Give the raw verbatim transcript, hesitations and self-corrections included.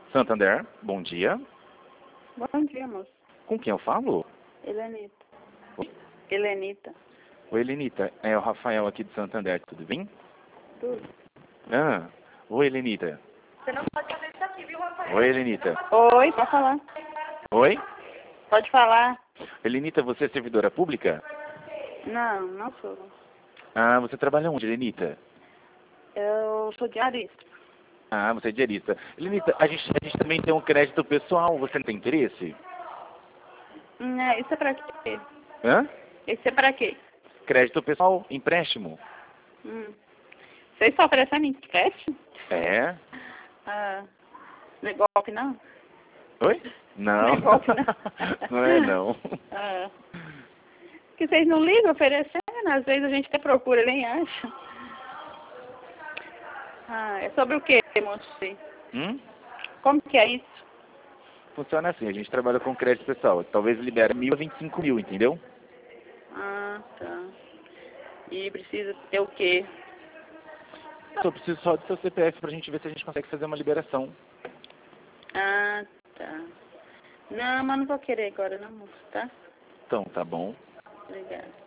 Santander, bom dia. Bom dia, moço. Com quem eu falo? Helenita. Oi, Helenita. Oi, Helenita. É o Rafael aqui de Santander, tudo bem? Tudo. Ah, oi, Helenita. Você não pode fazer isso aqui, viu, Rafael? Oi, Helenita. Oi, pode falar. Oi? Pode falar. Helenita, você é servidora pública? Não, não sou. Ah, você trabalha onde, Helenita? Eu sou diarista. Ah, você é diarista. Helenita, a gente, a gente também tem um crédito pessoal, você não tem interesse? Hum, é, isso é pra quê? Hã? Isso é pra quê? Crédito pessoal, empréstimo. Hum. Vocês estão oferecendo empréstimo? É? Ah, não é golpe, não? Oi? Não. Não é golpe, não? Não é, não. Ah. Que vocês não ligam oferecendo, às vezes a gente até procura, nem acha. Ah, é sobre o quê, moço? Hum? Como que é isso? Funciona assim, a gente trabalha com crédito pessoal. Talvez libere mil a vinte e cinco mil, entendeu? Ah, tá. E precisa ter o quê? Só preciso só do seu C P F pra gente ver se a gente consegue fazer uma liberação. Ah, tá. Não, mas não vou querer agora não, moço, tá? Então, tá bom. Obrigada.